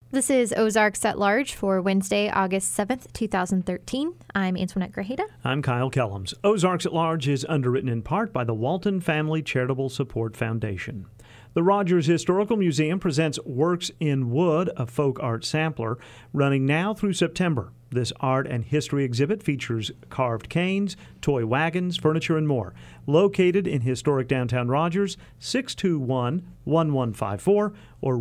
This is Ozarks at Large for Wednesday, August 7th, 2013. I'm Antoinette Grajeda. I'm Kyle Kellums. Ozarks at Large is underwritten in part by the Walton Family Charitable Support Foundation. The Rogers Historical Museum presents Works in Wood, a folk art sampler, running now through September. This art and history exhibit features carved canes, toy wagons, furniture, and more. Located in historic downtown Rogers, 621-1154 or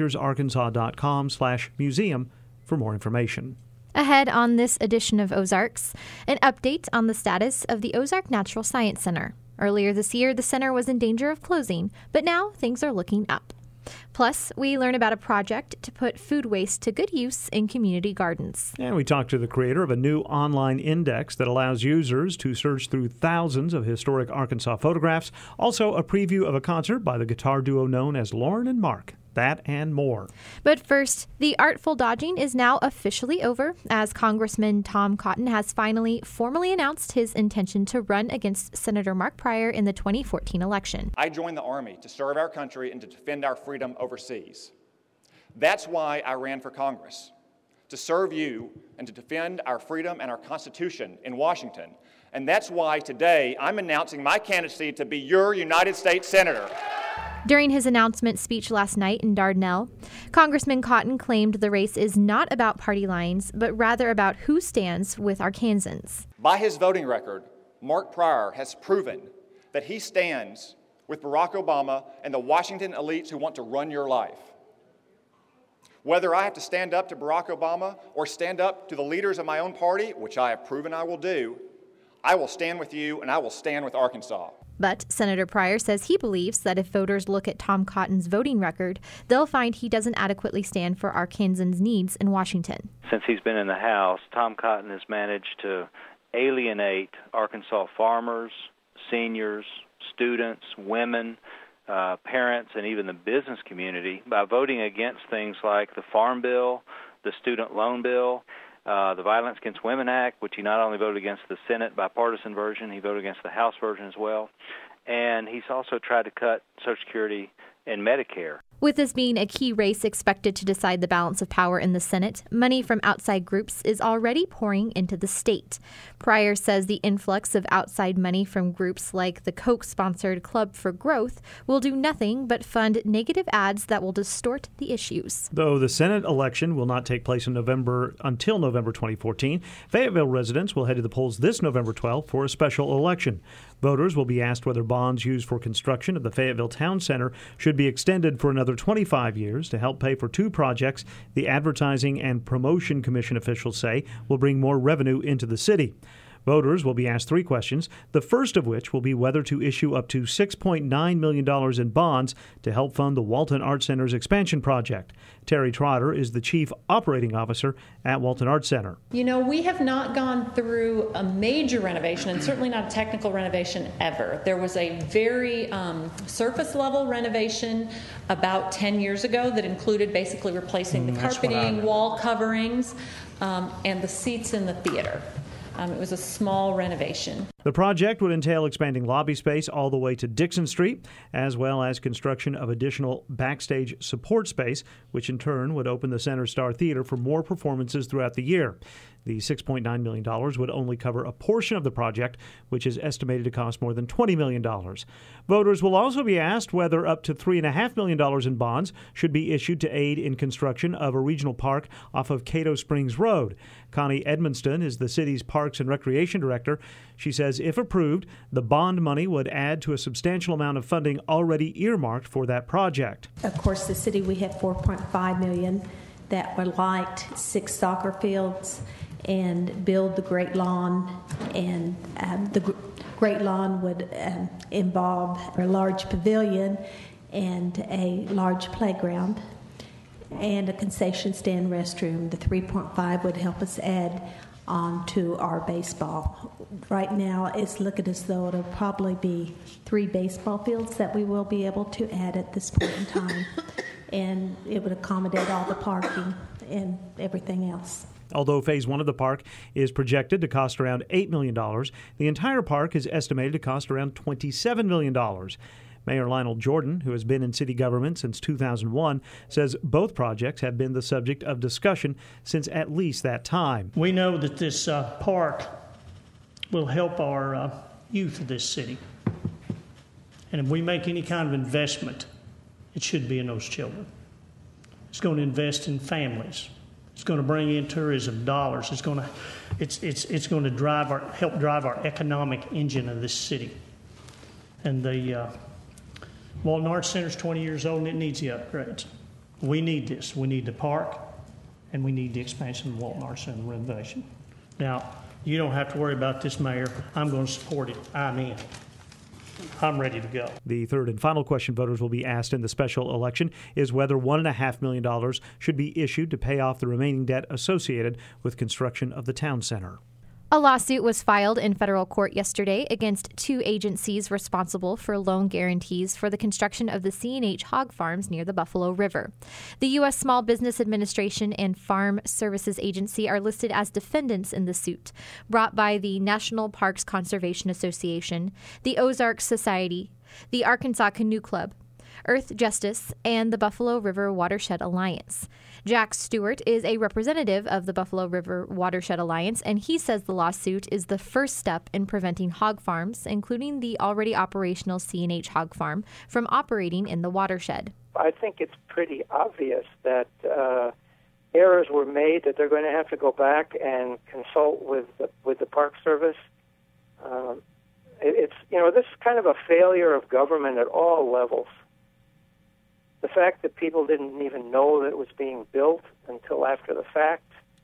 rogersarkansas.com/museum for more information. Ahead on this edition of Ozarks, an update on the status of the Ozark Natural Science Center. Earlier this year, the center was in danger of closing, but now things are looking up. Plus, we learn about a project to put food waste to good use in community gardens. And we talk to the creator of a new online index that allows users to search through thousands of historic Arkansas photographs. Also, a preview of a concert by the guitar duo known as Lauren and Mark. That and more. But first, the artful dodging is now officially over, as Congressman Tom Cotton has finally formally announced his intention to run against Senator Mark Pryor in the 2014 election. I joined the Army to serve our country and to defend our freedom overseas. That's why I ran for Congress, to serve you and to defend our freedom and our Constitution in Washington. And that's why today I'm announcing my candidacy to be your United States Senator. During his announcement speech last night in Dardanelle, Congressman Cotton claimed the race is not about party lines, but rather about who stands with Arkansans. By his voting record, Mark Pryor has proven that he stands with Barack Obama and the Washington elites who want to run your life. Whether I have to stand up to Barack Obama or stand up to the leaders of my own party, which I have proven I will do, I will stand with you and I will stand with Arkansas. But Senator Pryor says he believes that if voters look at Tom Cotton's voting record, they'll find he doesn't adequately stand for Arkansans' needs in Washington. Since he's been in the House, Tom Cotton has managed to alienate Arkansas farmers, seniors, students, women, parents, and even the business community by voting against things like the Farm Bill, the Student Loan Bill, the Violence Against Women Act, which he not only voted against the Senate bipartisan version, he voted against the House version as well. And he's also tried to cut Social Security and Medicare. With this being a key race expected to decide the balance of power in the Senate, money from outside groups is already pouring into the state. Pryor says the influx of outside money from groups like the Koch-sponsored Club for Growth will do nothing but fund negative ads that will distort the issues. Though the Senate election will not take place until November 2014, Fayetteville residents will head to the polls this November 12th for a special election. Voters will be asked whether bonds used for construction of the Fayetteville Town Center should be extended for another 25 years to help pay for two projects the Advertising and Promotion Commission officials say will bring more revenue into the city. Voters will be asked three questions, the first of which will be whether to issue up to $6.9 million in bonds to help fund the Walton Art Center's expansion project. Terry Trotter is the Chief Operating Officer at Walton Art Center. You know, we have not gone through a major renovation, and certainly not a technical renovation ever. There was a very surface level renovation about 10 years ago that included basically replacing the carpeting, wall coverings, and the seats in the theater. It was a small renovation. The project would entail expanding lobby space all the way to Dixon Street, as well as construction of additional backstage support space, which in turn would open the Center Star Theater for more performances throughout the year. The $6.9 million would only cover a portion of the project, which is estimated to cost more than $20 million. Voters will also be asked whether up to $3.5 million in bonds should be issued to aid in construction of a regional park off of Cato Springs Road. Connie Edmonston is the city's Parks and Recreation Director. She says if approved, the bond money would add to a substantial amount of funding already earmarked for that project. Of course, the city, we have $4.5 million that would like 6 soccer fields and build the Great Lawn, and the Great Lawn would involve a large pavilion and a large playground and a concession stand restroom. The 3.5 would help us add on to our baseball. Right now, it's looking as though it'll probably be 3 baseball fields that we will be able to add at this point in time, and it would accommodate all the parking and everything else. Although Phase 1 of the park is projected to cost around $8 million, the entire park is estimated to cost around $27 million. Mayor Lionel Jordan, who has been in city government since 2001, says both projects have been the subject of discussion since at least that time. We know that this park will help our youth of this city. And if we make any kind of investment, it should be in those children. It's going to invest in families. It's going to bring in tourism dollars. It's going to help drive our economic engine of this city. And the Walton Arts Center is 20 years old and it needs the upgrades. We need this. We need the park and we need the expansion of the Walton Arts Center renovation. Now, you don't have to worry about this, Mayor. I'm going to support it. I'm in. I'm ready to go. The third and final question voters will be asked in the special election is whether $1.5 million should be issued to pay off the remaining debt associated with construction of the town center. A lawsuit was filed in federal court yesterday against two agencies responsible for loan guarantees for the construction of the C&H hog farms near the Buffalo River. The U.S. Small Business Administration and Farm Services Agency are listed as defendants in the suit, brought by the National Parks Conservation Association, the Ozarks Society, the Arkansas Canoe Club, Earth Justice, and the Buffalo River Watershed Alliance. Jack Stewart is a representative of the Buffalo River Watershed Alliance, and he says the lawsuit is the first step in preventing hog farms, including the already operational C&H hog farm, from operating in the watershed. I think it's pretty obvious that errors were made, that they're going to have to go back and consult with the Park Service. This is kind of a failure of government at all levels. The fact that people didn't even know that it was being built until after the fact,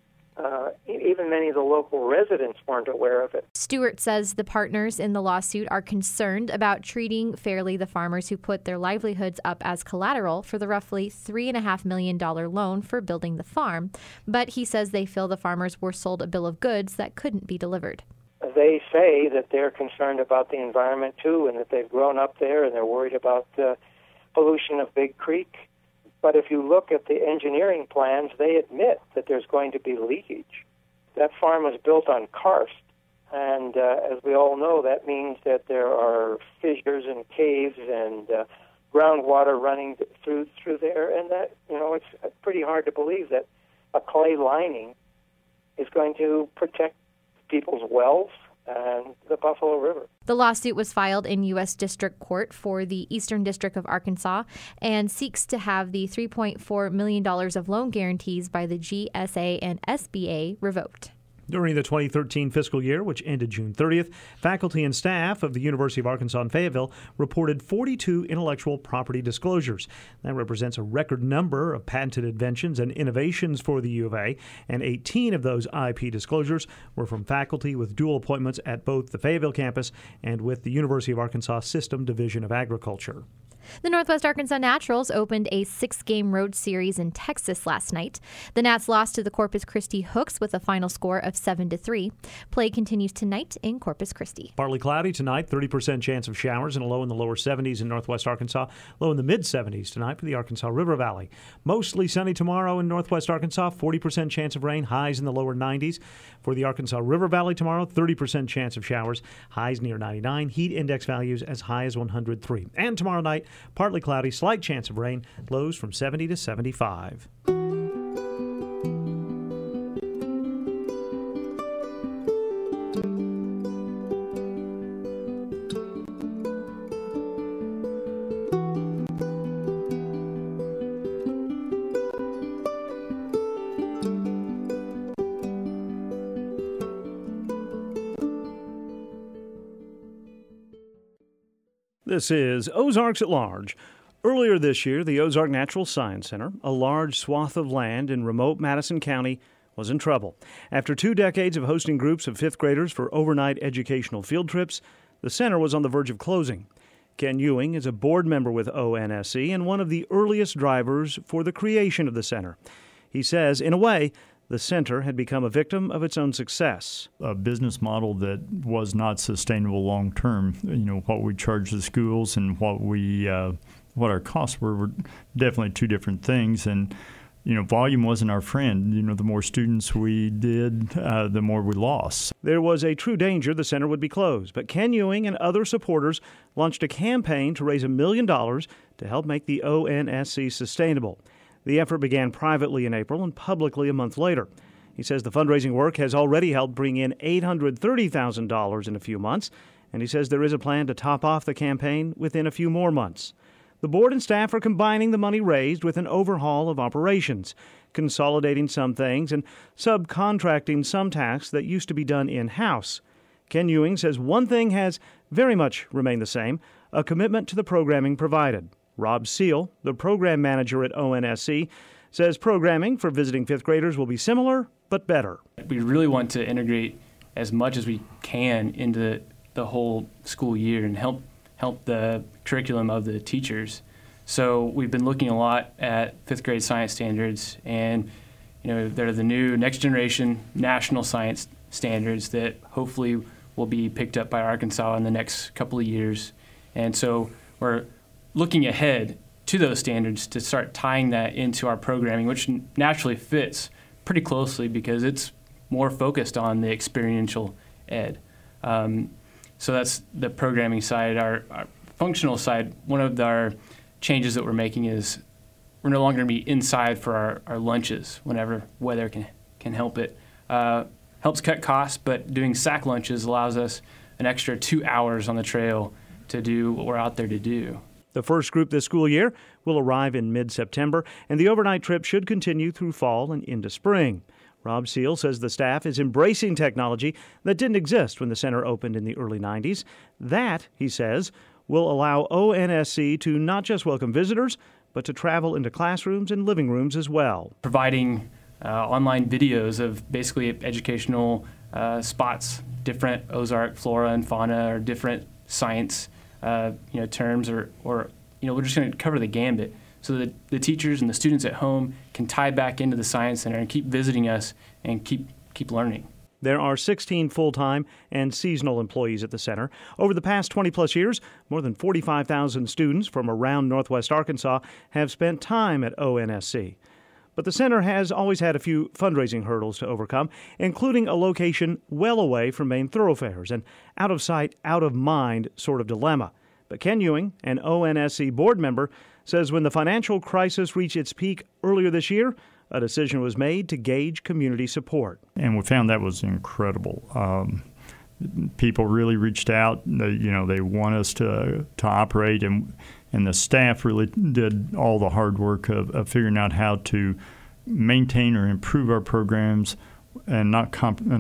even many of the local residents weren't aware of it. Stewart says the partners in the lawsuit are concerned about treating fairly the farmers who put their livelihoods up as collateral for the roughly $3.5 million loan for building the farm. But he says they feel the farmers were sold a bill of goods that couldn't be delivered. They say that they're concerned about the environment, too, and that they've grown up there and they're worried about pollution of Big Creek. But if you look at the engineering plans, they admit that there's going to be leakage. That farm was built on karst, and as we all know, that means that there are fissures and caves and groundwater running through there, and that, it's pretty hard to believe that a clay lining is going to protect people's wells and the Buffalo River. The lawsuit was filed in U.S. District Court for the Eastern District of Arkansas and seeks to have the $3.4 million of loan guarantees by the GSA and SBA revoked. During the 2013 fiscal year, which ended June 30th, faculty and staff of the University of Arkansas in Fayetteville reported 42 intellectual property disclosures. That represents a record number of patented inventions and innovations for the U of A, and 18 of those IP disclosures were from faculty with dual appointments at both the Fayetteville campus and with the University of Arkansas System Division of Agriculture. The Northwest Arkansas Naturals opened a 6-game road series in Texas last night. The Nats lost to the Corpus Christi Hooks with a final score of 7-3. Play continues tonight in Corpus Christi. Partly cloudy tonight, 30% chance of showers and a low in the lower 70s in Northwest Arkansas, low in the mid-70s tonight for the Arkansas River Valley. Mostly sunny tomorrow in Northwest Arkansas, 40% chance of rain, highs in the lower 90s. For the Arkansas River Valley tomorrow, 30% chance of showers, highs near 99, heat index values as high as 103. And tomorrow night, partly cloudy, slight chance of rain, lows from 70 to 75. This is Ozarks at Large. Earlier this year, the Ozark Natural Science Center, a large swath of land in remote Madison County, was in trouble. After 2 decades of hosting groups of 5th graders for overnight educational field trips, the center was on the verge of closing. Ken Ewing is a board member with ONSC and one of the earliest drivers for the creation of the center. He says, in a way, the center had become a victim of its own success. A business model that was not sustainable long term. What we charge the schools and what our costs were definitely two different things. And volume wasn't our friend. The more students we did, the more we lost. There was a true danger the center would be closed, but Ken Ewing and other supporters launched a campaign to raise $1 million to help make the ONSC sustainable. The effort began privately in April and publicly a month later. He says the fundraising work has already helped bring in $830,000 in a few months, and he says there is a plan to top off the campaign within a few more months. The board and staff are combining the money raised with an overhaul of operations, consolidating some things and subcontracting some tasks that used to be done in-house. Ken Ewing says one thing has very much remained the same, a commitment to the programming provided. Rob Seal, the program manager at ONSC, says programming for visiting fifth graders will be similar but better. We really want to integrate as much as we can into the whole school year and help the curriculum of the teachers. So we've been looking a lot at fifth grade science standards, and they're the new next generation national science standards that hopefully will be picked up by Arkansas in the next couple of years. And so we're looking ahead to those standards to start tying that into our programming, which naturally fits pretty closely because it's more focused on the experiential ed. So that's the programming side. Our functional side, one of our changes that we're making is we're no longer going to be inside for our lunches whenever weather can help it. Helps cut costs, but doing sack lunches allows us an extra 2 hours on the trail to do what we're out there to do. The first group this school year will arrive in mid-September, and the overnight trip should continue through fall and into spring. Rob Seal says the staff is embracing technology that didn't exist when the center opened in the early 90s. That, he says, will allow ONSC to not just welcome visitors, but to travel into classrooms and living rooms as well. Providing online videos of basically educational spots, different Ozark flora and fauna or different science terms, or we're just going to cover the gambit so that the teachers and the students at home can tie back into the Science Center and keep visiting us and keep learning. There are 16 full-time and seasonal employees at the center. Over the past 20-plus years, more than 45,000 students from around northwest Arkansas have spent time at ONSC. But the center has always had a few fundraising hurdles to overcome, including a location well away from main thoroughfares, an out-of-sight, out-of-mind sort of dilemma. But Ken Ewing, an ONSC board member, says when the financial crisis reached its peak earlier this year, a decision was made to gauge community support. And we found that was incredible. People really reached out. They want us to operate, and the staff really did all the hard work of figuring out how to maintain or improve our programs and not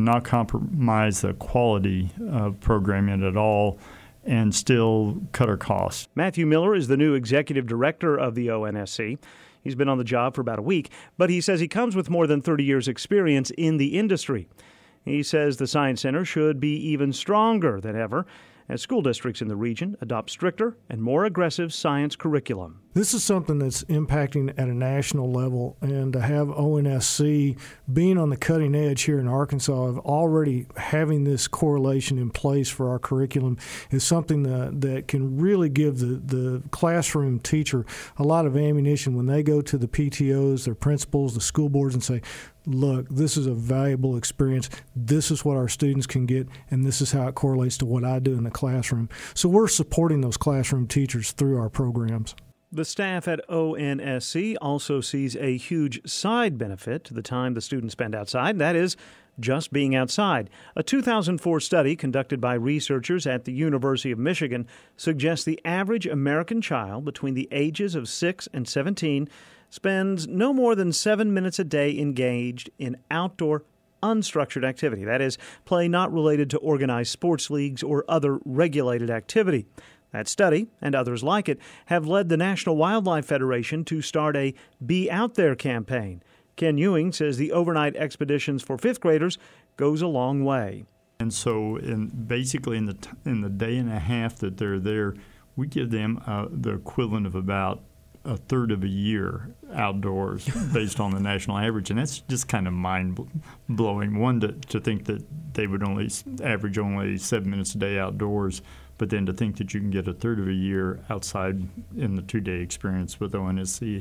compromise the quality of programming at all, and still cut our costs. Matthew Miller is the new executive director of the ONSC. He's been on the job for about a week, but he says he comes with more than 30 years' experience in the industry. He says the Science Center should be even stronger than ever as school districts in the region adopt stricter and more aggressive science curriculum. This is something that's impacting at a national level, and to have ONSC being on the cutting edge here in Arkansas of already having this correlation in place for our curriculum is something that can really give the classroom teacher a lot of ammunition when they go to the PTOs, their principals, the school boards, and say, look, this is a valuable experience. This is what our students can get, and this is how it correlates to what I do in the classroom. So we're supporting those classroom teachers through our programs. The staff at ONSC also sees a huge side benefit to the time the students spend outside, that is, just being outside. A 2004 study conducted by researchers at the University of Michigan suggests the average American child between the ages of 6 and 17 spends no more than 7 minutes a day engaged in outdoor, unstructured activity, that is, play not related to organized sports leagues or other regulated activity. That study, and others like it, have led the National Wildlife Federation to start a Be Out There campaign. Ken Ewing says the overnight expeditions for fifth graders goes a long way. And so basically in the day and a half that they're there, we give them the equivalent of about a third of a year outdoors based on the national average. And that's just kind of mind-blowing. One, to think that they would only average 7 minutes a day outdoors, but then to think that you can get a third of a year outside in the 2-day experience with ONSC.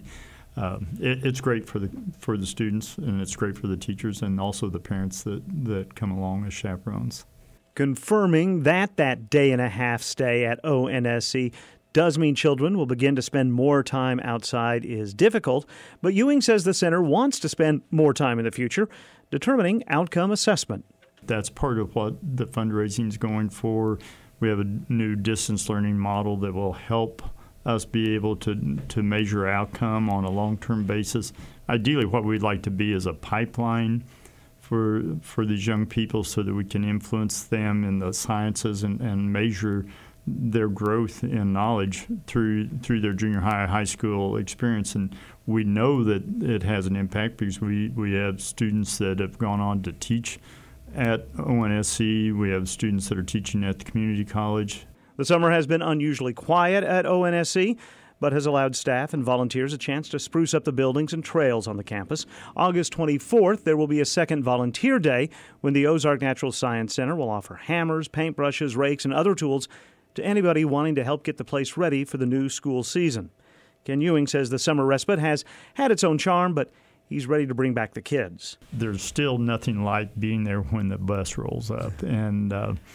it's great for the students, and it's great for the teachers, and also the parents that come along as chaperones. Confirming that day and a half stay at ONSC does mean children will begin to spend more time outside is difficult, but Ewing says the center wants to spend more time in the future determining outcome assessment. That's part of what the fundraising is going for. We have a new distance learning model that will help us be able to measure outcome on a long-term basis. Ideally, what we'd like to be is a pipeline for these young people so that we can influence them in the sciences and measure their growth in knowledge through their junior high school experience. And we know that it has an impact because we have students that have gone on to teach at ONSC. We have students that are teaching at the community college. The summer has been unusually quiet at ONSC, but has allowed staff and volunteers a chance to spruce up the buildings and trails on the campus. August 24th, there will be a second volunteer day when the Ozark Natural Science Center will offer hammers, paintbrushes, rakes, and other tools to anybody wanting to help get the place ready for the new school season. Ken Ewing says the summer respite has had its own charm, but he's ready to bring back the kids. There's still nothing like being there when the bus rolls up. And,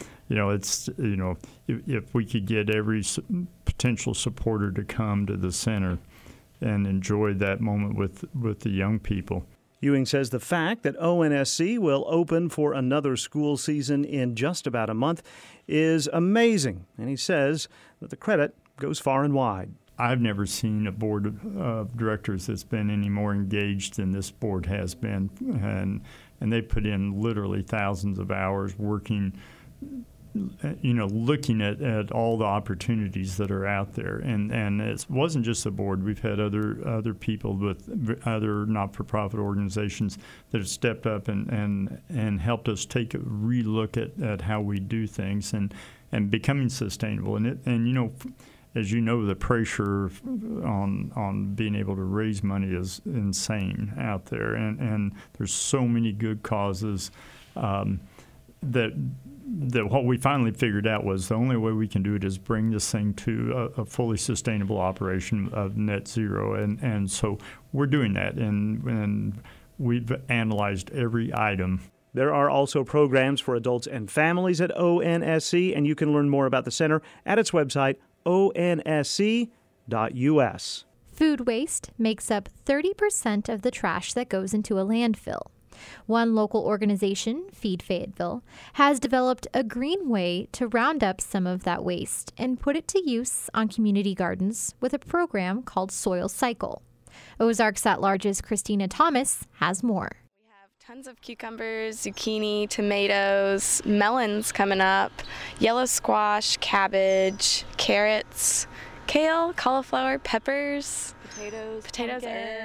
if we could get every potential supporter to come to the center and enjoy that moment with the young people. Ewing says the fact that ONSC will open for another school season in just about a month is amazing, and he says that the credit goes far and wide. I've never seen a board of directors that's been any more engaged than this board has been, and they put in literally thousands of hours working, looking at all the opportunities that are out there. And it wasn't just the board. We've had other people with other not-for-profit organizations that have stepped up and helped us take a relook at how we do things and becoming sustainable. As you know, the pressure on being able to raise money is insane out there, and there's so many good causes that what we finally figured out was the only way we can do it is bring this thing to a fully sustainable operation of net zero, and so we're doing that, and we've analyzed every item. There are also programs for adults and families at ONSC, and you can learn more about the center at its website, onsc.us. Food waste makes up 30% of the trash that goes into a landfill. One local organization, Feed Fayetteville, has developed a green way to round up some of that waste and put it to use on community gardens with a program called Soil Cycle. Ozarks at-Large's Christina Thomas has more. Tons of cucumbers, zucchini, tomatoes, melons coming up, yellow squash, cabbage, carrots, kale, cauliflower, peppers, potatoes,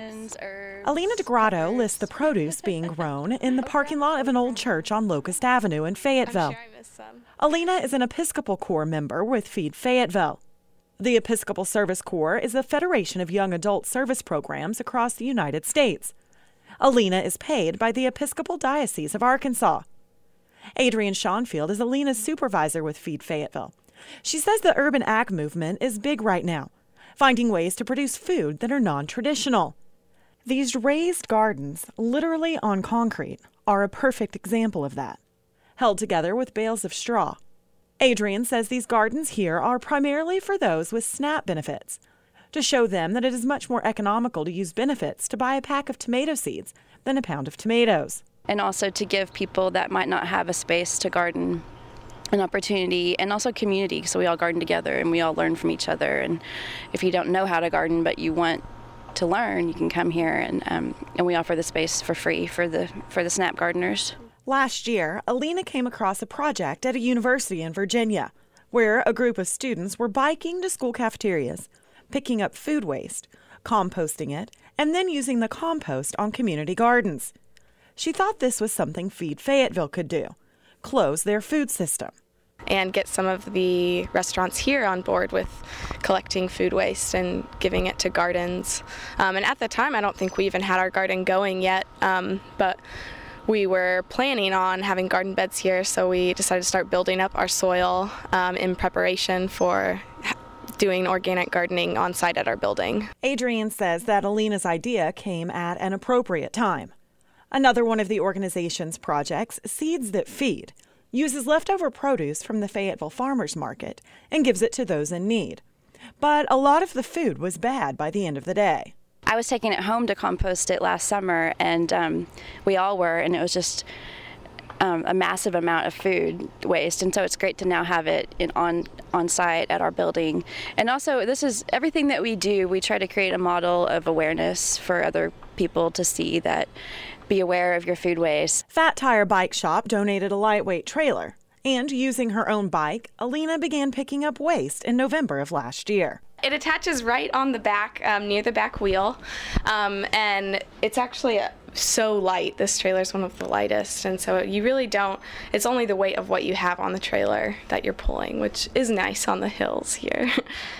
herbs. Alina DeGrotto lists the produce being grown in the parking lot of an old church on Locust Avenue in Fayetteville. I'm sure I missed some. Alina is an Episcopal Corps member with Feed Fayetteville. The Episcopal Service Corps is a federation of young adult service programs across the United States. Alina is paid by the Episcopal Diocese of Arkansas. Adrienne Schonfield is Alina's supervisor with Feed Fayetteville. She says the urban ag movement is big right now, finding ways to produce food that are non-traditional. These raised gardens, literally on concrete, are a perfect example of that, held together with bales of straw. Adrienne says these gardens here are primarily for those with SNAP benefits, to show them that it is much more economical to use benefits to buy a pack of tomato seeds than a pound of tomatoes. And also to give people that might not have a space to garden an opportunity, and also community, so we all garden together and we all learn from each other. And if you don't know how to garden but you want to learn, you can come here, and we offer the space for free for the SNAP gardeners. Last year, Alina came across a project at a university in Virginia where a group of students were biking to school cafeterias, picking up food waste, composting it, and then using the compost on community gardens. She thought this was something Feed Fayetteville could do, close their food system. And get some of the restaurants here on board with collecting food waste and giving it to gardens. And at the time, I don't think we even had our garden going yet, but we were planning on having garden beds here, so we decided to start building up our soil in preparation for doing organic gardening on site at our building. Adrienne says that Alina's idea came at an appropriate time. Another one of the organization's projects, Seeds That Feed, uses leftover produce from the Fayetteville Farmers Market and gives it to those in need. But a lot of the food was bad by the end of the day. I was taking it home to compost it last summer, and we all were, and it was just a massive amount of food waste. And so it's great to now have it on site at our building. And also, this is everything that we do. We try to create a model of awareness for other people to see that be aware of your food waste. Fat Tire Bike Shop donated a lightweight trailer. And using her own bike, Alina began picking up waste in November of last year. It attaches right on the back, near the back wheel, and it's actually so light. This trailer is one of the lightest, and so you really don't, it's only the weight of what you have on the trailer that you're pulling, which is nice on the hills here.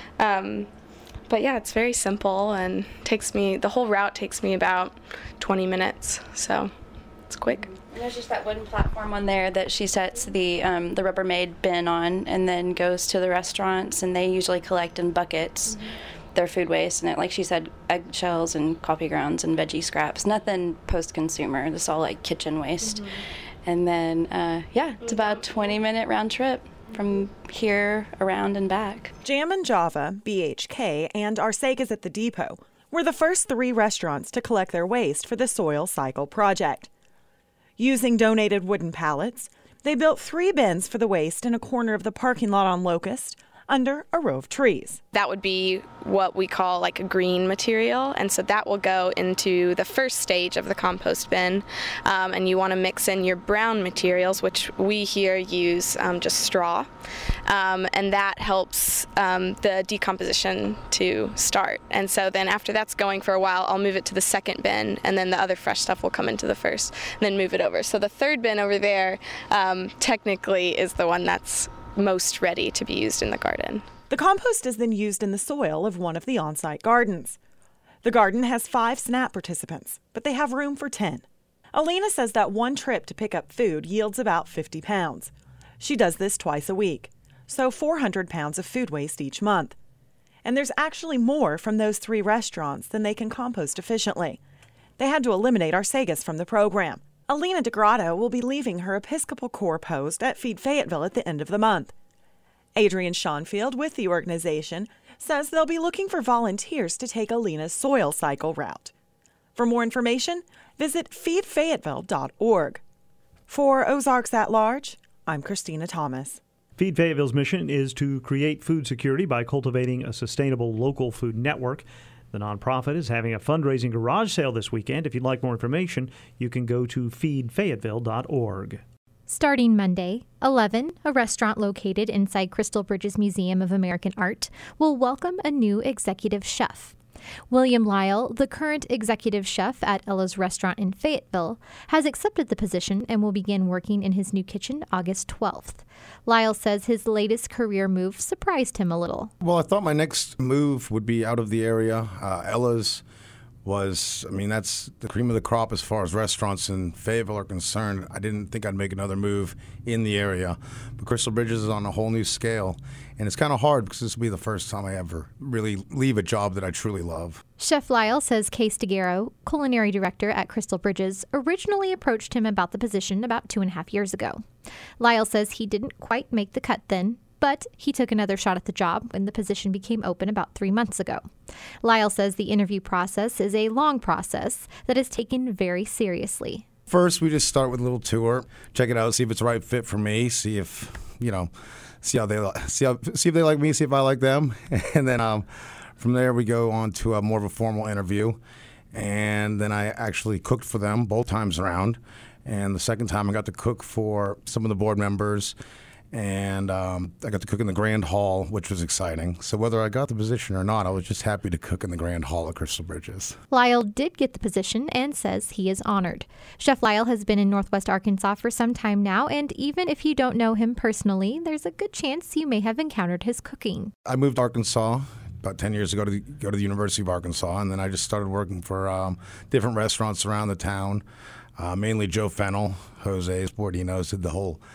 But yeah, it's very simple, and the whole route takes me about 20 minutes, so it's quick. And there's just that wooden platform on there that she sets the Rubbermaid bin on, and then goes to the restaurants, and they usually collect in buckets their food waste, and like she said, eggshells and coffee grounds and veggie scraps. Nothing post-consumer. This is all like kitchen waste. And then it's about a 20-minute round trip from here around and back. Jam and Java, BHK, and Arcegas at the Depot were the first 3 restaurants to collect their waste for the Soil Cycle project. Using donated wooden pallets, they built 3 bins for the waste in a corner of the parking lot on Locust, under a row of trees. That would be what we call like a green material, and so that will go into the first stage of the compost bin, and you want to mix in your brown materials, which we here use just straw, and that helps the decomposition to start. And so then after that's going for a while, I'll move it to the second bin, and then the other fresh stuff will come into the first, and then move it over. So the third bin over there technically is the one that's most ready to be used in the garden. The compost is then used in the soil of one of the on-site gardens. The garden has 5 SNAP participants, but they have room for 10. Alina says that one trip to pick up food yields about 50 pounds. She does this twice a week, so 400 pounds of food waste each month. And there's actually more from those 3 restaurants than they can compost efficiently. They had to eliminate Arcegas from the program. Alina DeGrotto will be leaving her Episcopal Corps post at Feed Fayetteville at the end of the month. Adrienne Schonfield with the organization says they'll be looking for volunteers to take Alina's soil cycle route. For more information, visit feedfayetteville.org. For Ozarks at Large, I'm Christina Thomas. Feed Fayetteville's mission is to create food security by cultivating a sustainable local food network. The nonprofit is having a fundraising garage sale this weekend. If you'd like more information, you can go to feedfayetteville.org. Starting Monday, 11, a restaurant located inside Crystal Bridges Museum of American Art, will welcome a new executive chef. William Lyle, the current executive chef at Ella's Restaurant in Fayetteville, has accepted the position and will begin working in his new kitchen August 12th. Lyle says his latest career move surprised him a little. Well, I thought my next move would be out of the area. Ella's that's the cream of the crop as far as restaurants in Fayetteville are concerned. I didn't think I'd make another move in the area. But Crystal Bridges is on a whole new scale. And it's kind of hard because this will be the first time I ever really leave a job that I truly love. Chef Lyle says Case DeGarro, culinary director at Crystal Bridges, originally approached him about the position about 2.5 years ago. Lyle says he didn't quite make the cut then, but he took another shot at the job when the position became open about 3 months ago. Lyle says the interview process is a long process that is taken very seriously. First, we just start with a little tour, check it out, see if it's the right fit for me, see if, see if they like me, see if I like them. And then from there, we go on to more of a formal interview. And then I actually cooked for them both times around. And the second time, I got to cook for some of the board members. And I got to cook in the Grand Hall, which was exciting. So whether I got the position or not, I was just happy to cook in the Grand Hall at Crystal Bridges. Lyle did get the position and says he is honored. Chef Lyle has been in Northwest Arkansas for some time now, and even if you don't know him personally, there's a good chance you may have encountered his cooking. I moved to Arkansas about 10 years ago to go to the University of Arkansas, and then I just started working for different restaurants around the town, mainly Joe Fennell, Jose's, Bordinos, did the whole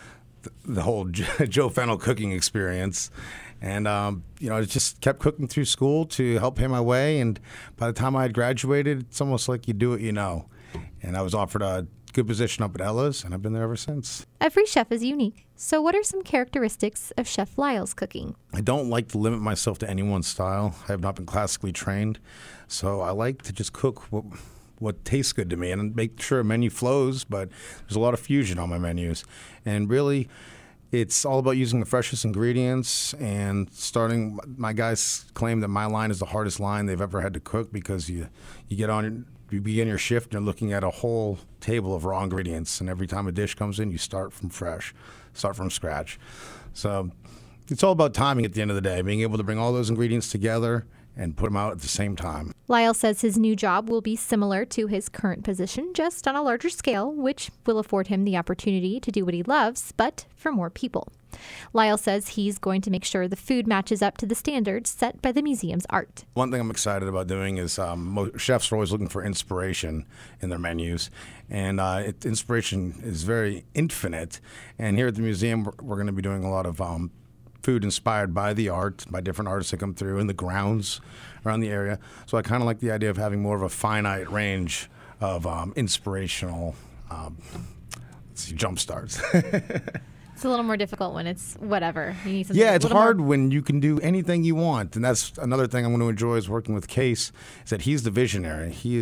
the whole Joe Fennell cooking experience. And, I just kept cooking through school to help pay my way. And by the time I had graduated, it's almost like you do what you know. And I was offered a good position up at Ella's, and I've been there ever since. Every chef is unique. So what are some characteristics of Chef Lyle's cooking? I don't like to limit myself to any one style. I have not been classically trained. So I like to just cook what tastes good to me and make sure a menu flows, but there's a lot of fusion on my menus. And really, it's all about using the freshest ingredients and starting. My guys claim that my line is the hardest line they've ever had to cook because you begin your shift and you're looking at a whole table of raw ingredients, and every time a dish comes in, you start from scratch. So it's all about timing at the end of the day, being able to bring all those ingredients together and put them out at the same time. Lyle says his new job will be similar to his current position, just on a larger scale, which will afford him the opportunity to do what he loves, but for more people. Lyle says he's going to make sure the food matches up to the standards set by the museum's art. One thing I'm excited about doing is chefs are always looking for inspiration in their menus, and inspiration is very infinite. And here at the museum, we're going to be doing a lot of food inspired by the art, by different artists that come through in the grounds around the area. So I kind of like the idea of having more of a finite range of inspirational jump starts. It's a little more difficult when it's whatever. You need something. Yeah, it's hard when you can do anything you want. And that's another thing I'm going to enjoy is working with Case, is that he's the visionary. He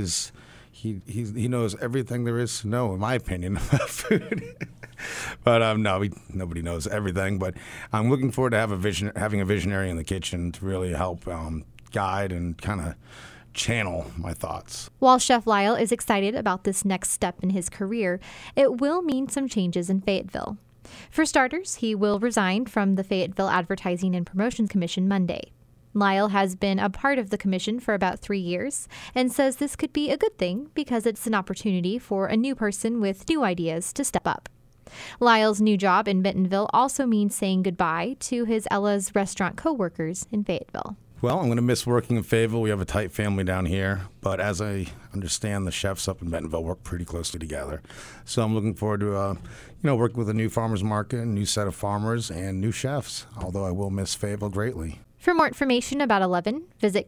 knows everything there is to know, in my opinion, about food. But nobody knows everything. But I'm looking forward to having a visionary in the kitchen to really help guide and kind of channel my thoughts. While Chef Lyle is excited about this next step in his career, it will mean some changes in Fayetteville. For starters, he will resign from the Fayetteville Advertising and Promotions Commission Monday. Lyle has been a part of the commission for about 3 years and says this could be a good thing because it's an opportunity for a new person with new ideas to step up. Lyle's new job in Bentonville also means saying goodbye to his Ella's restaurant co-workers in Fayetteville. Well, I'm going to miss working in Fayetteville. We have a tight family down here, but as I understand, the chefs up in Bentonville work pretty closely together. So I'm looking forward to working with a new farmers market, a new set of farmers, and new chefs, although I will miss Fayetteville greatly. For more information about 11, visit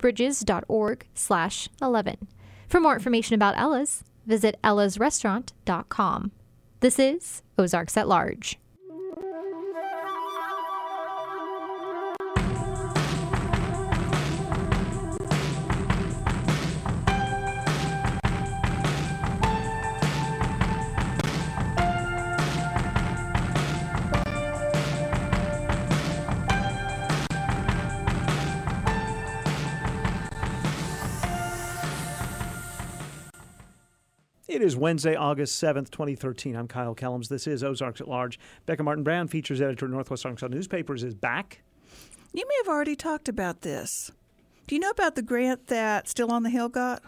crystalbridges.org/11. For more information about Ella's, visit ellasrestaurant.com. This is Ozarks at Large. It is Wednesday, August 7th, 2013. I'm Kyle Kellums. This is Ozarks at Large. Becca Martin-Brown, features editor of Northwest Arkansas Newspapers, is back. You may have already talked about this. Do you know about the grant that Still on the Hill got?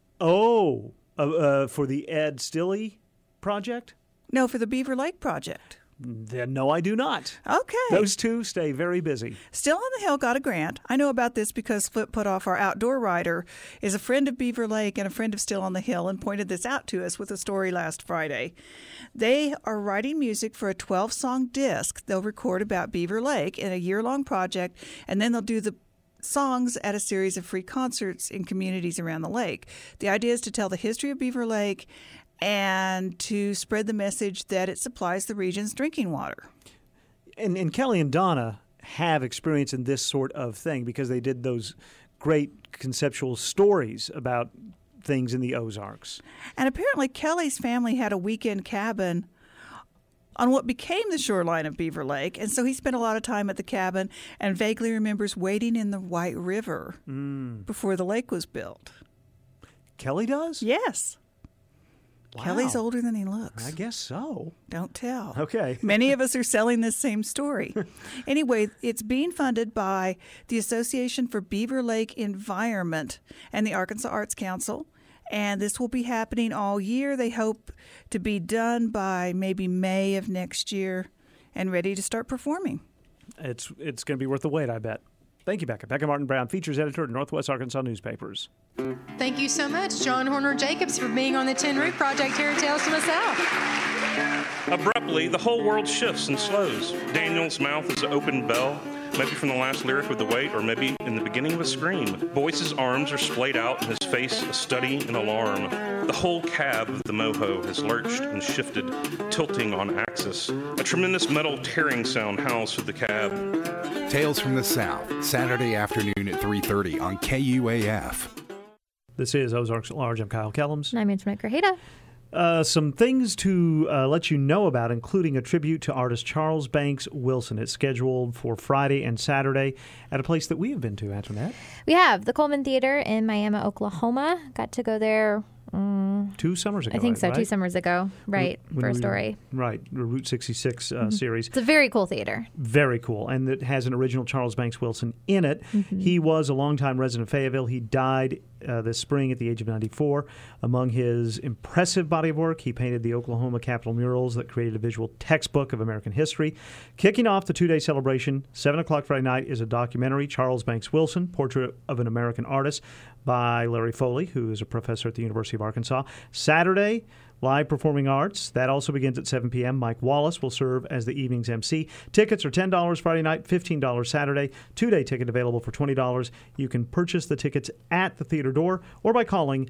Oh, for the Ed Stilley project? No, for the Beaver Lake project. Then no, I do not. Okay. Those two stay very busy. Still on the Hill got a grant. I know about this because Flip Putoff, our outdoor writer, is a friend of Beaver Lake and a friend of Still on the Hill and pointed this out to us with a story last Friday. They are writing music for a 12-song disc they'll record about Beaver Lake in a year-long project, and then they'll do the songs at a series of free concerts in communities around the lake. The idea is to tell the history of Beaver Lake and to spread the message that it supplies the region's drinking water. And Kelly and Donna have experience in this sort of thing because they did those great conceptual stories about things in the Ozarks. And apparently Kelly's family had a weekend cabin on what became the shoreline of Beaver Lake, and so he spent a lot of time at the cabin and vaguely remembers wading in the White River before the lake was built. Kelly does? Yes. Wow. Kelly's older than he looks. I guess so. Don't tell. Okay. Many of us are selling this same story. Anyway, it's being funded by the Association for Beaver Lake Environment and the Arkansas Arts Council, and this will be happening all year. They hope to be done by maybe May of next year and ready to start performing. It's going to be worth the wait, I bet. Thank you, Becca. Becca Martin-Brown, features editor at Northwest Arkansas Newspapers. Thank you so much, John Horner Jacobs, for being on the Tin Roof Project here at Tales from the South. Abruptly, the whole world shifts and slows. Daniel's mouth is an open bell, maybe from the last lyric with the weight, or maybe in the beginning of a scream. Boyce's arms are splayed out and his face a study in alarm. The whole cab of the Moho has lurched and shifted, tilting on axis. A tremendous metal tearing sound howls through the cab. Tales from the South, Saturday afternoon at 3:30 on KUAF. This is Ozarks at Large. I'm Kyle Kellums. And I'm Antoinette Grajeda. Some things to let you know about, including a tribute to artist Charles Banks Wilson. It's scheduled for Friday and Saturday at a place that we have been to, Antoinette. We have the Coleman Theater in Miami, Oklahoma. Got to go there 2 summers ago. I think so, right? 2 summers ago, right, for a story. Right, the Route 66 series. It's a very cool theater. Very cool, and it has an original Charles Banks Wilson in it. Mm-hmm. He was a longtime resident of Fayetteville. He died this spring at the age of 94. Among his impressive body of work, he painted the Oklahoma Capitol murals that created a visual textbook of American history. Kicking off the 2-day celebration, 7 o'clock Friday night, is a documentary, Charles Banks Wilson, Portrait of an American Artist, by Larry Foley, who is a professor at the University of Arkansas. Saturday, live performing arts. That also begins at 7 p.m. Mike Wallace will serve as the evening's MC. Tickets are $10 Friday night, $15 Saturday. 2-day ticket available for $20. You can purchase the tickets at the theater door or by calling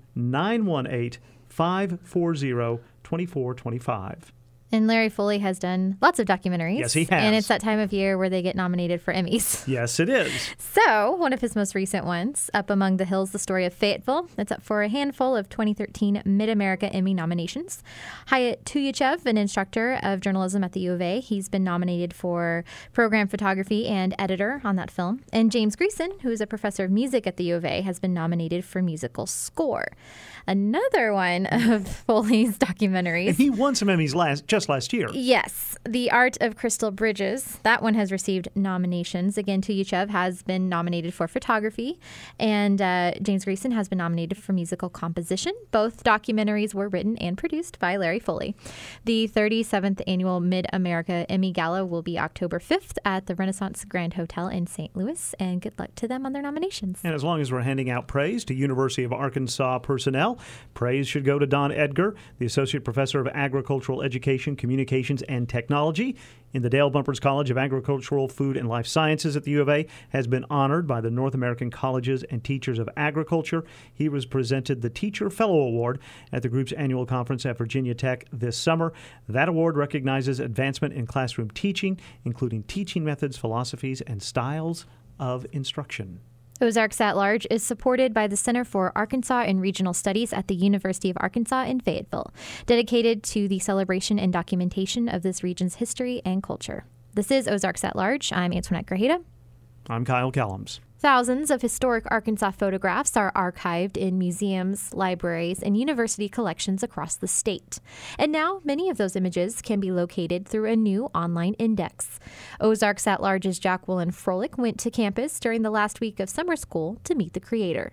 918-540-2425. And Larry Foley has done lots of documentaries. Yes, he has. And it's that time of year where they get nominated for Emmys. Yes, it is. So, one of his most recent ones, Up Among the Hills, the Story of Fayetteville. It's up for a handful of 2013 Mid-America Emmy nominations. Hyatt Tuyachev, an instructor of journalism at the U of A, he's been nominated for program photography and editor on that film. And James Greason, who is a professor of music at the U of A, has been nominated for musical score. Another one of Foley's documentaries. And he won some Emmys just last year. Yes. The Art of Crystal Bridges. That one has received nominations. Again, Tuyachev has been nominated for photography, and James Greason has been nominated for musical composition. Both documentaries were written and produced by Larry Foley. The 37th Annual Mid-America Emmy Gala will be October 5th at the Renaissance Grand Hotel in St. Louis, and good luck to them on their nominations. And as long as we're handing out praise to University of Arkansas personnel, praise should go to Don Edgar, the Associate Professor of Agricultural Education, Communications, and Technology in the Dale Bumpers College of Agricultural, Food, and Life Sciences at the U of A, has been honored by the North American Colleges and Teachers of Agriculture. He was presented the Teacher Fellow Award at the group's annual conference at Virginia Tech this summer. That award recognizes advancement in classroom teaching, including teaching methods, philosophies, and styles of instruction. Ozarks at Large is supported by the Center for Arkansas and Regional Studies at the University of Arkansas in Fayetteville, dedicated to the celebration and documentation of this region's history and culture. This is Ozarks at Large. I'm Antoinette Grajeda. I'm Kyle Kellums. Thousands of historic Arkansas photographs are archived in museums, libraries, and university collections across the state. And now many of those images can be located through a new online index. Ozarks at Large's Jacqueline Froelich went to campus during the last week of summer school to meet the creator.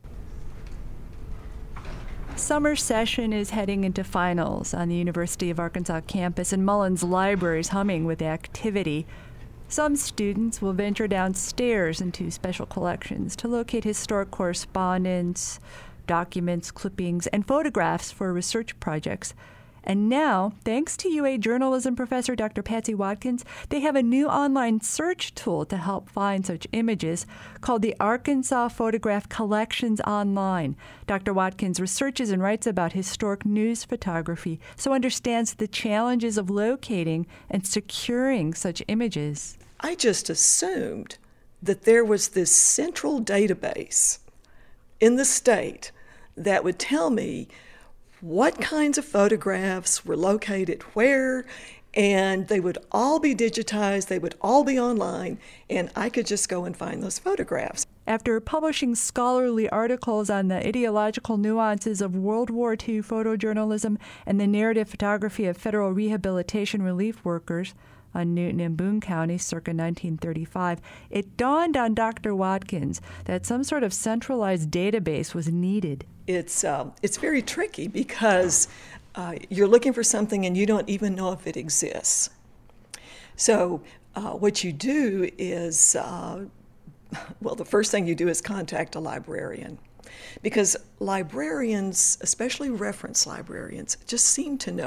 Summer session is heading into finals on the University of Arkansas campus, and Mullins Library is humming with activity. Some students will venture downstairs into special collections to locate historic correspondence, documents, clippings, and photographs for research projects. And now, thanks to UA journalism professor Dr. Patsy Watkins, they have a new online search tool to help find such images called the Arkansas Photograph Collections Online. Dr. Watkins researches and writes about historic news photography, so understands the challenges of locating and securing such images. I just assumed that there was this central database in the state that would tell me what kinds of photographs were located where, and they would all be digitized, they would all be online, and I could just go and find those photographs. After publishing scholarly articles on the ideological nuances of World War II photojournalism and the narrative photography of federal rehabilitation relief workers on Newton and Boone counties circa 1935, it dawned on Dr. Watkins that some sort of centralized database was needed. It's very tricky because you're looking for something and you don't even know if it exists. So what you do is, the first thing you do is contact a librarian, because librarians, especially reference librarians, just seem to know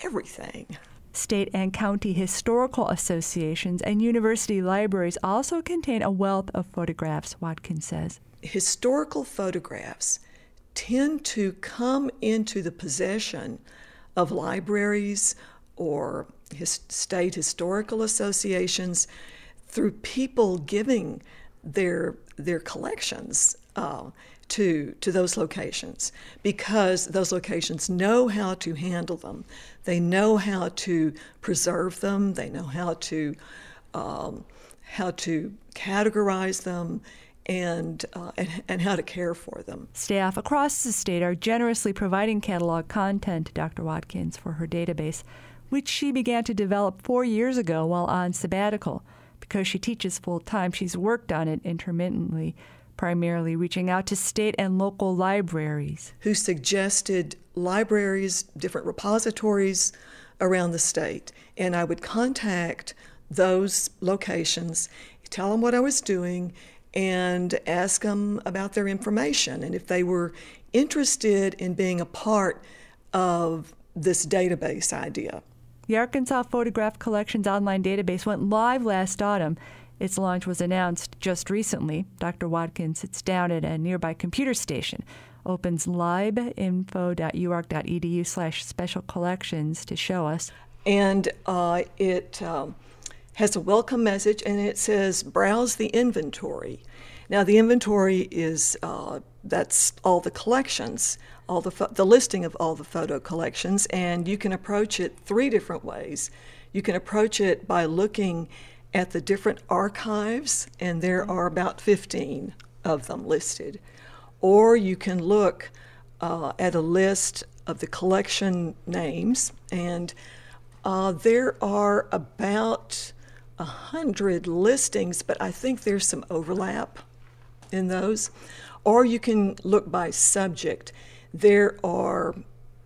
everything. State and county historical associations and university libraries also contain a wealth of photographs, Watkins says. Historical photographs tend to come into the possession of libraries or state historical associations through people giving their collections to those locations, because those locations know how to handle them. They know how to preserve them. They know how to categorize them and how to care for them. Staff across the state are generously providing catalog content to Dr. Watkins for her database, which she began to develop 4 years ago while on sabbatical. Because she teaches full-time, she's worked on it intermittently, primarily reaching out to state and local libraries. Who suggested libraries, different repositories around the state. And I would contact those locations, tell them what I was doing, and ask them about their information and if they were interested in being a part of this database idea. The Arkansas Photograph Collections online database went live last autumn. Its launch was announced just recently. Dr. Watkins sits down at a nearby computer station, opens libinfo.uark.edu/special collections to show us. And it has a welcome message, and it says, browse the inventory. Now, the inventory is, that's all the collections, all the listing of all the photo collections, and you can approach it 3 different ways. You can approach it by looking at the different archives, and there are about 15 of them listed. Or you can look at a list of the collection names, and there are about 100 listings, but I think there's some overlap in those. Or you can look by subject. There are,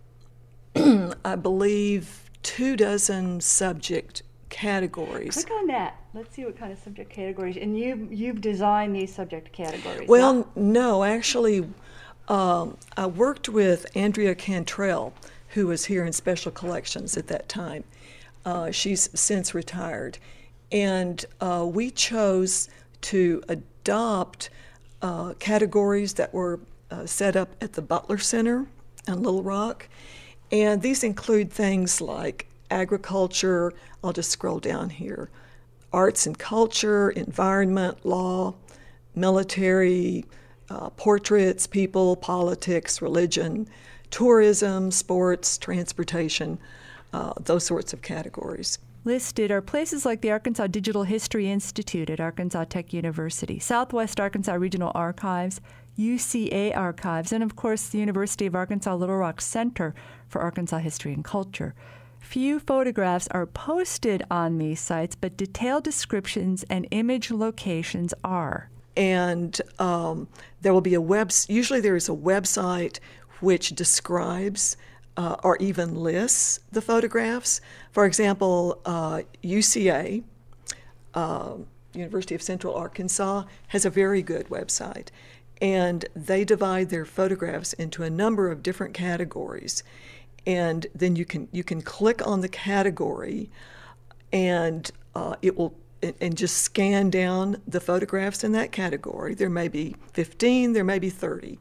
I believe, 24 subject categories. Click on that. Let's see what kind of subject categories. And you've designed these subject categories. Well, no, actually, I worked with Andrea Cantrell, who was here in Special Collections at that time. She's since retired. And we chose to adopt categories that were set up at the Butler Center in Little Rock. And these include things like agriculture, I'll just scroll down here, arts and culture, environment, law, military, portraits, people, politics, religion, tourism, sports, transportation, those sorts of categories. Listed are places like the Arkansas Digital History Institute at Arkansas Tech University, Southwest Arkansas Regional Archives, UCA Archives, and of course the University of Arkansas Little Rock Center for Arkansas History and Culture. Few photographs are posted on these sites, but detailed descriptions and image locations are. And there will be usually there is a website which describes or even lists the photographs. For example, UCA, University of Central Arkansas, has a very good website. And they divide their photographs into a number of different categories. And then you can click on the category, and it will just scan down the photographs in that category. There may be 15, there may be 30.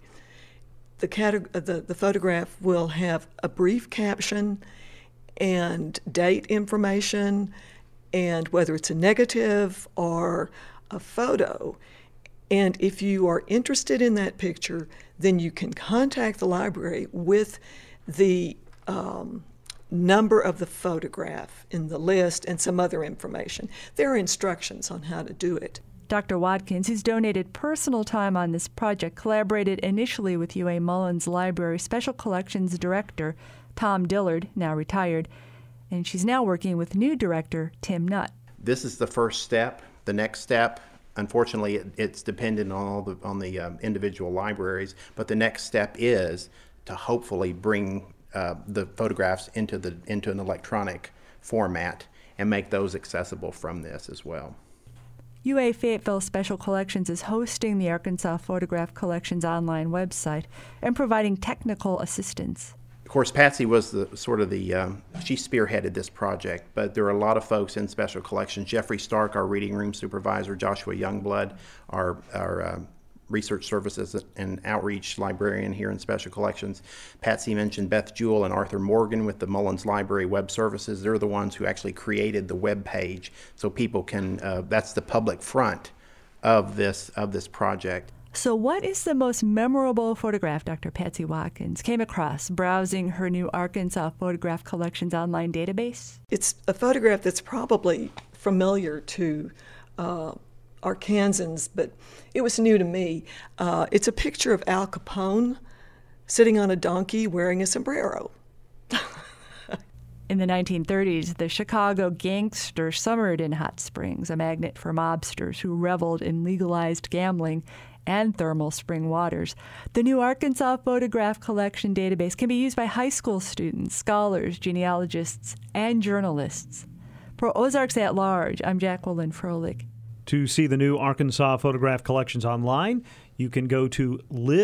The photograph will have a brief caption and date information, and whether it's a negative or a photo. And if you are interested in that picture, then you can contact the library with the number of the photograph in the list and some other information. There are instructions on how to do it. Dr. Watkins, who's donated personal time on this project, collaborated initially with UA Mullins Library Special Collections Director Tom Dillard, now retired, and she's now working with new director Tim Nutt. This is the first step. The next step, unfortunately, it's dependent on the individual libraries, but the next step is to hopefully bring the photographs into an electronic format and make those accessible from this as well. UA Fayetteville Special Collections is hosting the Arkansas Photograph Collections online website and providing technical assistance. Of course, Patsy was she spearheaded this project, but there are a lot of folks in Special Collections. Jeffrey Stark, our reading room supervisor, Joshua Youngblood, our research services and outreach librarian here in Special Collections. Patsy mentioned Beth Jewell and Arthur Morgan with the Mullins Library Web Services. They're the ones who actually created the web page, so people can, that's the public front of this project. So what is the most memorable photograph Dr. Patsy Watkins came across browsing her new Arkansas Photograph Collections online database? It's a photograph that's probably familiar to Arkansans, but it was new to me. It's a picture of Al Capone sitting on a donkey wearing a sombrero. In the 1930s, the Chicago gangster summered in Hot Springs, a magnet for mobsters who reveled in legalized gambling and thermal spring waters. The new Arkansas Photograph Collection database can be used by high school students, scholars, genealogists, and journalists. For Ozarks at Large, I'm Jacqueline Froelich. To see the new Arkansas Photograph Collections online, you can go to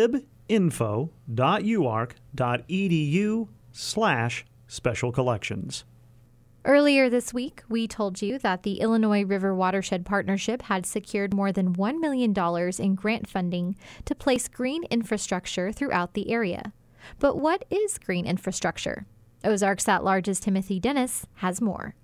libinfo.uark.edu/special collections. Earlier this week, we told you that the Illinois River Watershed Partnership had secured more than $1 million in grant funding to place green infrastructure throughout the area. But what is green infrastructure? Ozarks at Large's Timothy Dennis has more.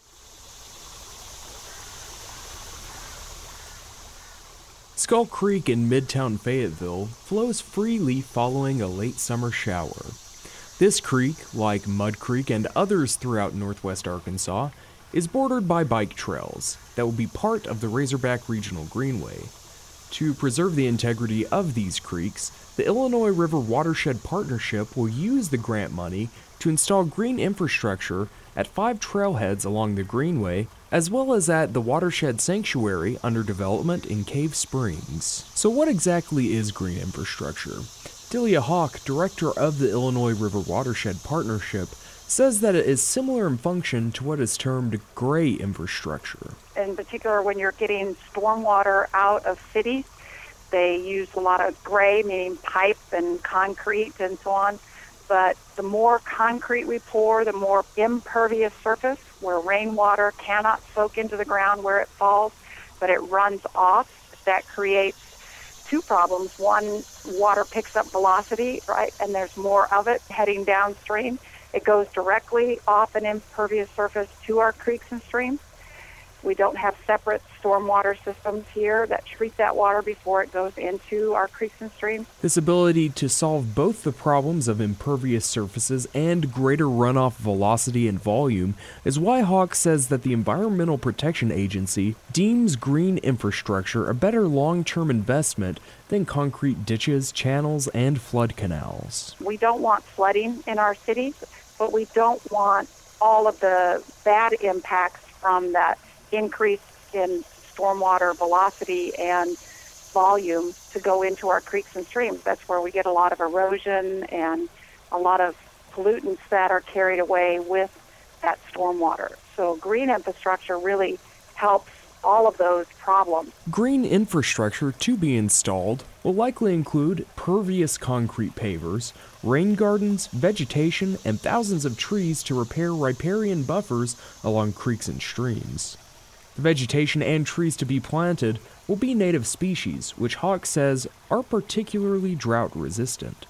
Skull Creek in Midtown Fayetteville flows freely following a late summer shower. This creek, like Mud Creek and others throughout northwest Arkansas, is bordered by bike trails that will be part of the Razorback Regional Greenway. To preserve the integrity of these creeks, the Illinois River Watershed Partnership will use the grant money to install green infrastructure at 5 trailheads along the Greenway, as well as at the Watershed Sanctuary under development in Cave Springs. So what exactly is green infrastructure? Delia Hawk, director of the Illinois River Watershed Partnership, says that it is similar in function to what is termed gray infrastructure. In particular, when you're getting stormwater out of cities, they use a lot of gray, meaning pipe and concrete and so on. But the more concrete we pour, the more impervious surface where rainwater cannot soak into the ground where it falls, but it runs off. That creates two problems. One, water picks up velocity, right, and there's more of it heading downstream. It goes directly off an impervious surface to our creeks and streams. We don't have separate stormwater systems here that treat that water before it goes into our creeks and streams. This ability to solve both the problems of impervious surfaces and greater runoff velocity and volume is why Hawk says that the Environmental Protection Agency deems green infrastructure a better long-term investment than concrete ditches, channels, and flood canals. We don't want flooding in our cities, but we don't want all of the bad impacts from that increase in stormwater velocity and volume to go into our creeks and streams. That's where we get a lot of erosion and a lot of pollutants that are carried away with that stormwater. So green infrastructure really helps all of those problems. Green infrastructure to be installed will likely include pervious concrete pavers, rain gardens, vegetation, and thousands of trees to repair riparian buffers along creeks and streams. The vegetation and trees to be planted will be native species, which Hawk says are particularly drought resistant.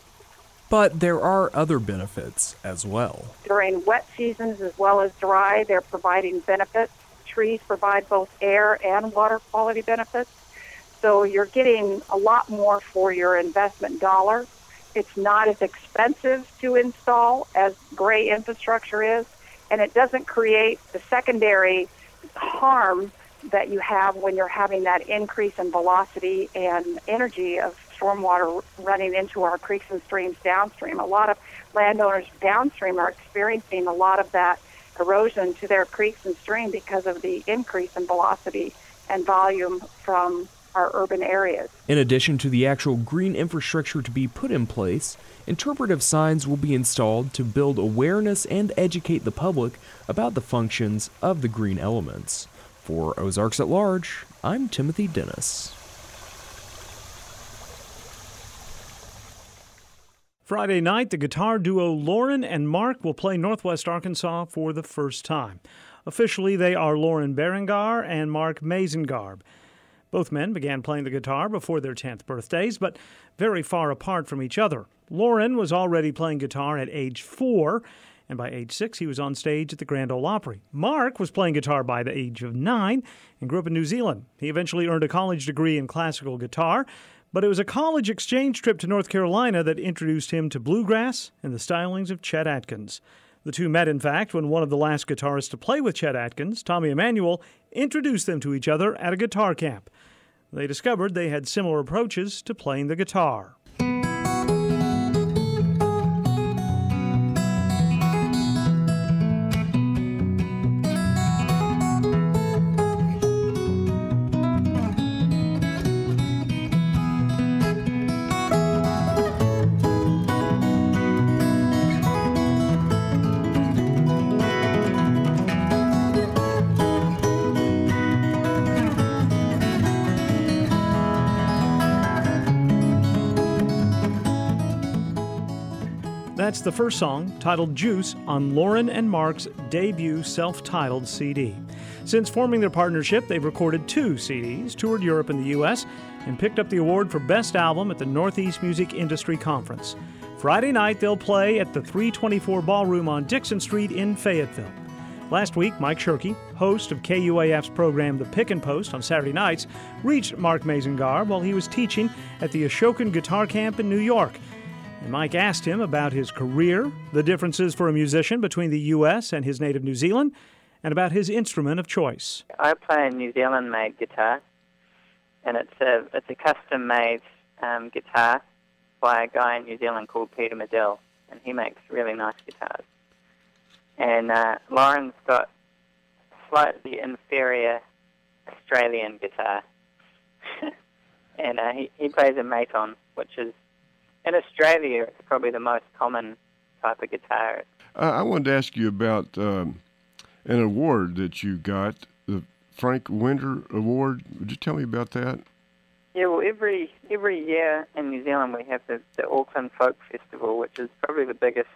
But there are other benefits as well. During wet seasons as well as dry, they're providing benefits. Trees provide both air and water quality benefits. So you're getting a lot more for your investment dollar. It's not as expensive to install as gray infrastructure is, and it doesn't create the secondary harm that you have when you're having that increase in velocity and energy of stormwater running into our creeks and streams downstream. A lot of landowners downstream are experiencing a lot of that erosion to their creeks and streams because of the increase in velocity and volume from our urban areas. In addition to the actual green infrastructure to be put in place, interpretive signs will be installed to build awareness and educate the public about the functions of the green elements. For Ozarks at Large, I'm Timothy Dennis. Friday night, the guitar duo Lauren and Mark will play Northwest Arkansas for the first time. Officially, they are Lauren Berengar and Mark Mazengarb. Both men began playing the guitar before their 10th birthdays, but very far apart from each other. Lauren was already playing guitar at age 4, and by age 6 he was on stage at the Grand Ole Opry. Mark was playing guitar by the age of 9 and grew up in New Zealand. He eventually earned a college degree in classical guitar, but it was a college exchange trip to North Carolina that introduced him to bluegrass and the stylings of Chet Atkins. The two met, in fact, when one of the last guitarists to play with Chet Atkins, Tommy Emmanuel, introduced them to each other at a guitar camp. They discovered they had similar approaches to playing the guitar. That's the first song, titled Juice, on Lauren and Mark's debut self-titled CD. Since forming their partnership, they've recorded 2 CDs, toured Europe and the U.S., and picked up the award for Best Album at the Northeast Music Industry Conference. Friday night, they'll play at the 324 Ballroom on Dixon Street in Fayetteville. Last week, Mike Shirkey, host of KUAF's program The Pick and Post on Saturday nights, reached Mark Mazengarb while he was teaching at the Ashokan Guitar Camp in New York. And Mike asked him about his career, the differences for a musician between the U.S. and his native New Zealand, and about his instrument of choice. I play a New Zealand-made guitar, and it's a custom-made guitar by a guy in New Zealand called Peter Medill, and he makes really nice guitars. And Lauren's got slightly inferior Australian guitar, and he plays a Maton, which is, in Australia, it's probably the most common type of guitar. I wanted to ask you about an award that you got, the Frank Winter Award. Would you tell me about that? Yeah, well, every year in New Zealand we have the Auckland Folk Festival, which is probably the biggest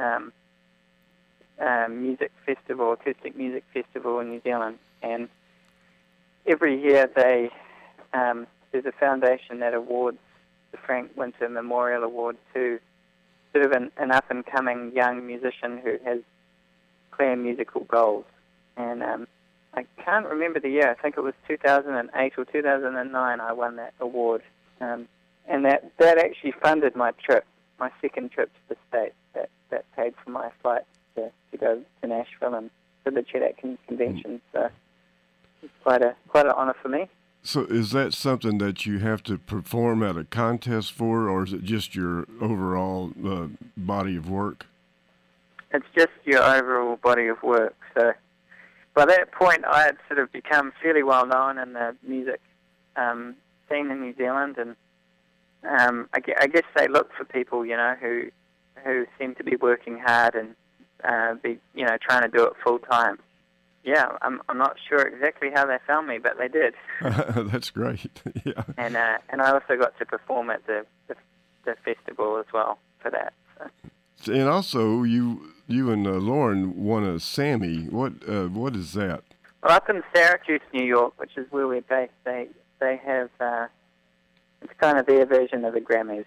music festival, acoustic music festival in New Zealand. And every year there's a foundation that awards the Frank Winter Memorial Award to sort of an up-and-coming young musician who has clear musical goals. And I can't remember the year. I think it was 2008 or 2009 I won that award. And that actually funded my trip, my second trip to the States. That paid for my flight to go to Nashville and to the Chet Atkins Convention. So it's quite an honor for me. So is that something that you have to perform at a contest for, or is it just your overall body of work? It's just your overall body of work. So by that point, I had sort of become fairly well known in the music scene in New Zealand, and I guess they look for people, who seem to be working hard and trying to do it full time. Yeah, I'm not sure exactly how they found me, but they did. That's great. Yeah. And I also got to perform at the festival as well for that. So. And also, you and Lauren won a Sammy. What is that? Well, up in Syracuse, New York, which is where we're based, they have it's kind of their version of the Grammys.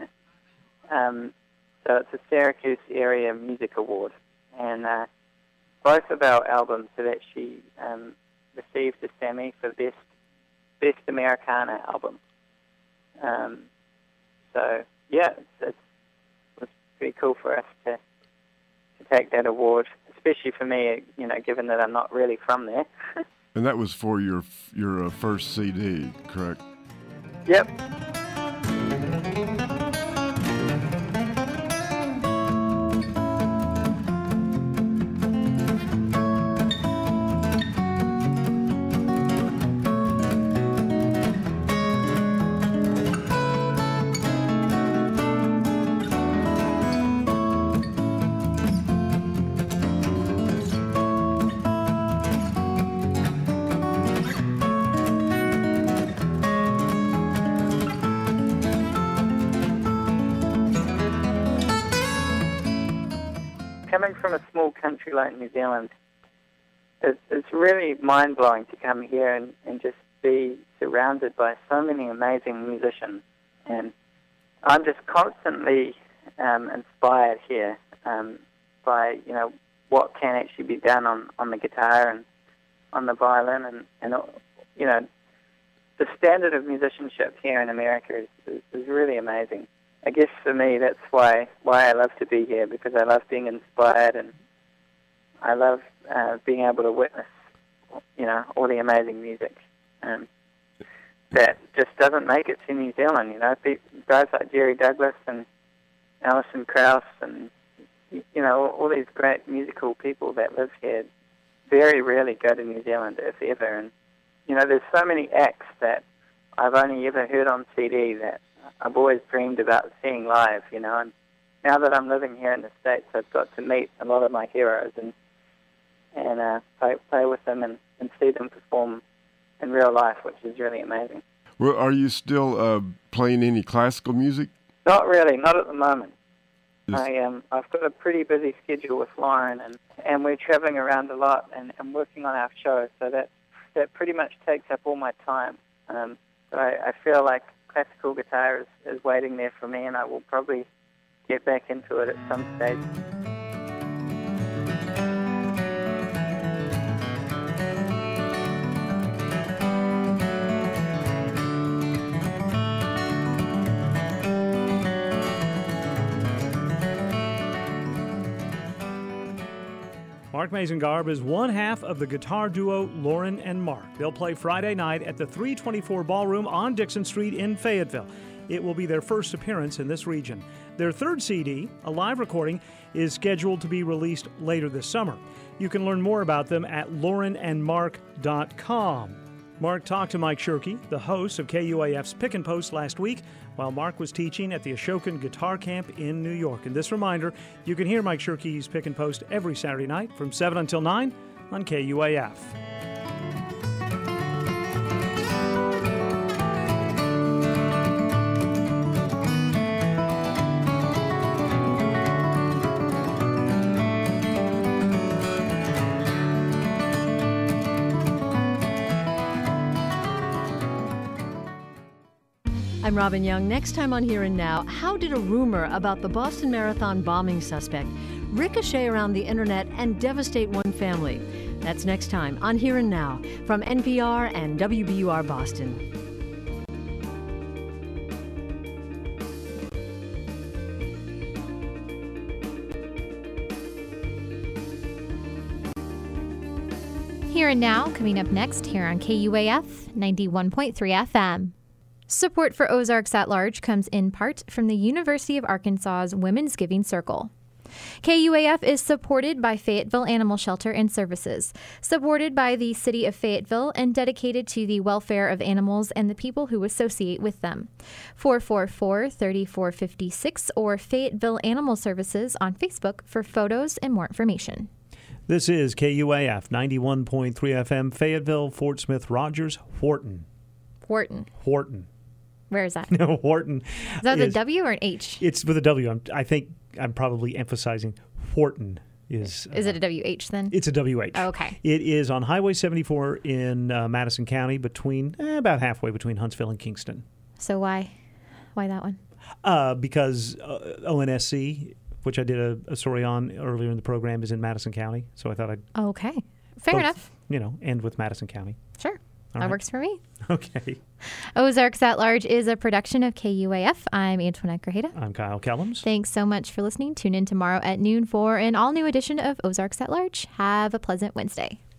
So it's a Syracuse area music award, and both of our albums have actually received a Sammy for Best Americana album. So yeah, it was pretty cool for us to take that award, especially for me, given that I'm not really from there. And that was for your first CD, correct? Yep. coming from a small country like New Zealand, it's really mind-blowing to come here and just be surrounded by so many amazing musicians. And I'm just constantly inspired here by, what can actually be done on the guitar and on the violin. And the standard of musicianship here in America is really amazing. I guess for me, that's why I love to be here, because I love being inspired and I love being able to witness, all the amazing music that just doesn't make it to New Zealand. Guys like Jerry Douglas and Alison Krauss and, all these great musical people that live here very rarely go to New Zealand, if ever. And, there's so many acts that I've only ever heard on CD that I've always dreamed about seeing live, and now that I'm living here in the States, I've got to meet a lot of my heroes and play with them and see them perform in real life, which is really amazing. Well, are you still playing any classical music? Not really, not at the moment. I've got a pretty busy schedule with Lauren, and we're traveling around a lot and working on our show, so that pretty much takes up all my time. So I feel like classical guitar is waiting there for me, and I will probably get back into it at some stage. Mark Mazengarb is one half of the guitar duo Lauren and Mark. They'll play Friday night at the 324 Ballroom on Dixon Street in Fayetteville. It will be their first appearance in this region. Their third CD, a live recording, is scheduled to be released later this summer. You can learn more about them at laurenandmark.com. Mark talked to Mike Shirkey, the host of KUAF's Pick and Post, last week while Mark was teaching at the Ashokan Guitar Camp in New York. And this reminder, you can hear Mike Shirkey's Pick and Post every Saturday night from 7 until 9 on KUAF. I'm Robin Young. Next time on Here and Now, how did a rumor about the Boston Marathon bombing suspect ricochet around the internet and devastate one family? That's next time on Here and Now from NPR and WBUR Boston. Here and Now, coming up next here on KUAF 91.3 FM. Support for Ozarks at Large comes in part from the University of Arkansas's Women's Giving Circle. KUAF is supported by Fayetteville Animal Shelter and Services, supported by the City of Fayetteville, and dedicated to the welfare of animals and the people who associate with them. 444-3456 or Fayetteville Animal Services on Facebook for photos and more information. This is KUAF 91.3 FM, Fayetteville, Fort Smith, Rogers, Wharton. Wharton. Where is that? No, Wharton. Is that with a W or an H? It's with a W. I think I'm probably emphasizing Wharton is. Is it a WH then? It's a WH. Oh, okay. It is on Highway 74 in Madison County, between about halfway between Huntsville and Kingston. So why that one? Because ONSC, which I did a story on earlier in the program, is in Madison County. So I thought I'd. Okay. Fair enough. End with Madison County. Sure. That works for me. Okay. Ozarks at Large is a production of KUAF. I'm Antoinette Grajeda. I'm Kyle Kellums. Thanks so much for listening. Tune in tomorrow at noon for an all-new edition of Ozarks at Large. Have a pleasant Wednesday.